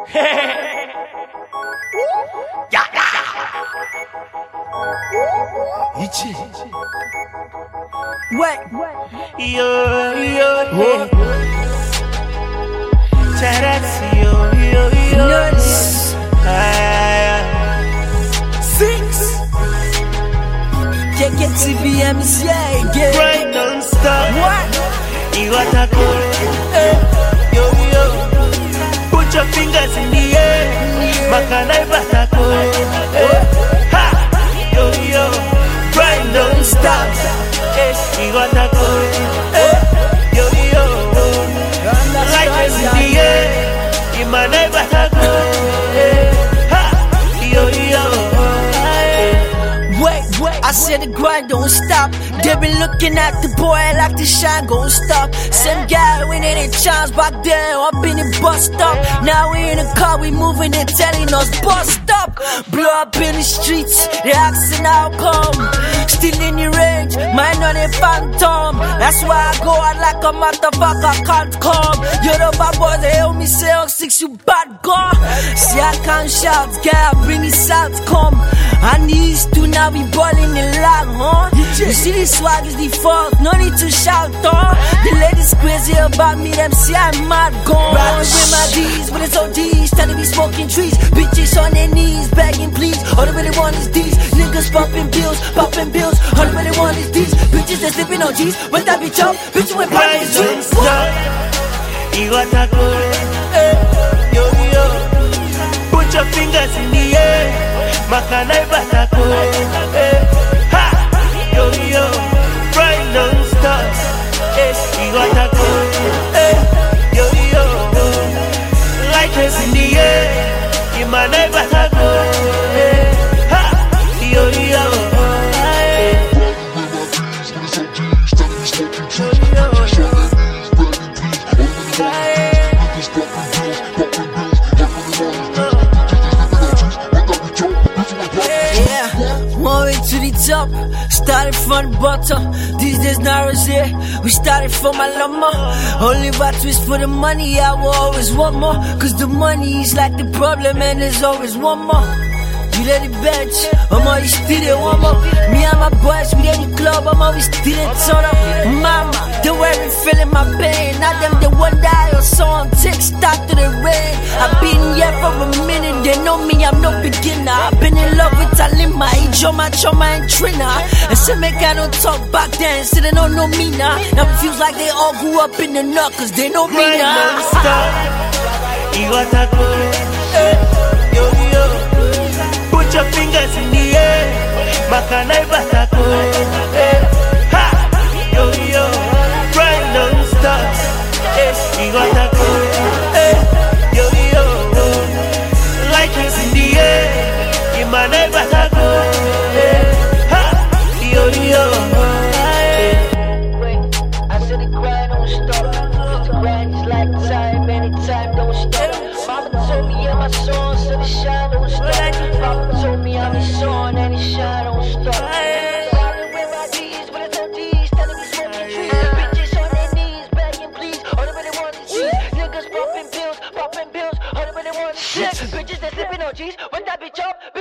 Yeah, Ichi. What? Yo. Charats, yo. Nuts. 6. KKTBM's, yeah. Right non-stop. What? Iwatako. Yo. Put your fingers in the air. Makanai batako. Ha. Yo. Right non-stop. Iwatako. Yo. Right in the air. Imanai batako. Ha. Yo. Wait, I said the grind don't stop. They been looking at the boy like the shine gon' stop. Same guy winning in chance back then, up in the bus stop. Now we in the car, we moving, they telling us bus stop. Blow up in the streets, they asking how come. Still in the range, mine on a phantom. That's why I go out like a motherfucker, can't come. You know my boys, they help me say, oh, 6, you bad girl. See I can't shout, guy, bring it out, come. I need to now be balling the lag, huh? You see the swag is the fuck, no need to shout, huh? The ladies crazy about me, them see I'm mad gone. Riding with my D's, with it's ODs, telling me smoking trees. Bitches on their knees, begging please. All they really want is these. Niggas popping bills. All they really want is these. Bitches they sleeping on G's. When that bitch up, bitches with Right pockets. non-stop. Iwatako. Yo. Put your fingers in the air. Makanai batako. Ha. Yo. Right non-stop. Iwatako. Yo. Right in the air. Imanai batako. Ha. Yo. One way to the top, started from the bottom. These days now is here, we started from my llama. Only about twist for the money, I will always want more. Cause the money is like the problem and there's always one more. You let it bench, I'm always still it one more. Me and my boys, we at the club, I'm always still it turn up. Mama, they weren't feeling my pain. Now them they wonder or song tick start to the rain. I've been here for a minute, they know me, I'm no beginner. I've been in love with Alima, Ijoma, Choma and Trina. And some make I don't talk back then, so they don't know me now. Now it feels like they all grew up in the nut, cause they know me Right now. non-stop. Iwatako. Yo. Put your fingers in the air. Makanai batako. Ha. Yo. Right non-stop. Iwatako. Yo. Light is in the air. Imanai batako. Ha. Yo. Wait, I said the grind don't stop. Cause the grind is like time, anytime don't stop. Mama told me in my song, so the shine don't stop. Papa told me I'm his son and his shine don't stop. Riding with my D's, with it's ODs, telling me smoking trees. Bitches on their knees, begging please. All they really want is cheese. Niggas popping pills. All they really want is shit. Bitches they slipping on G's. When that bitch up,